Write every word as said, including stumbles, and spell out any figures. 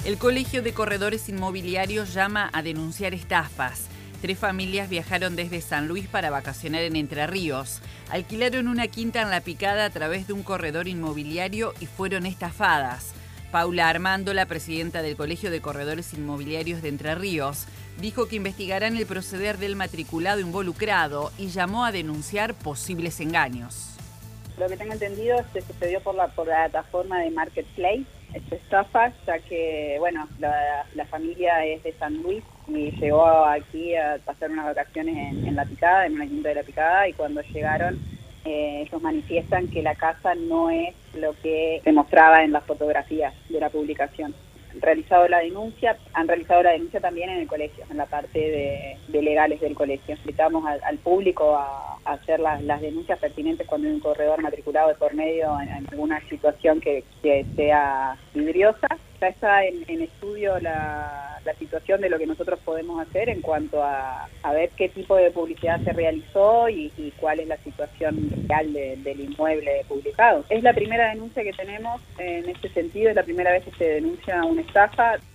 El Colegio de Corredores Inmobiliarios llama a denunciar estafas. Tres familias viajaron desde San Luis para vacacionar en Entre Ríos. Alquilaron una quinta en La Picada a través de un corredor inmobiliario y fueron estafadas. Paula Armando, la presidenta del Colegio de Corredores Inmobiliarios de Entre Ríos, dijo que investigarán el proceder del matriculado involucrado y llamó a denunciar posibles engaños. Lo que tengo entendido se sucedió por la, por la plataforma de Marketplace, esta estafa, ya que, bueno, la, la familia es de San Luis y llegó aquí a pasar unas vacaciones en, en La Picada, en una quinta de La Picada, y cuando llegaron eh, ellos manifiestan que la casa no es lo que se mostraba en las fotografías de la publicación. Han realizado la denuncia, han realizado la denuncia también en el colegio, en la parte de, de legales del colegio. Invitamos al, al público a, a hacer las, las denuncias pertinentes cuando hay un corredor matriculado de por medio en, en alguna situación que, que sea vidriosa. Ya está en, en estudio la, la situación de lo que nosotros podemos hacer en cuanto a, a ver qué tipo de publicidad se realizó y, y cuál es la situación real de, del inmueble publicado. Es la primera denuncia que tenemos en este sentido, es la primera vez que se denuncia una estafa.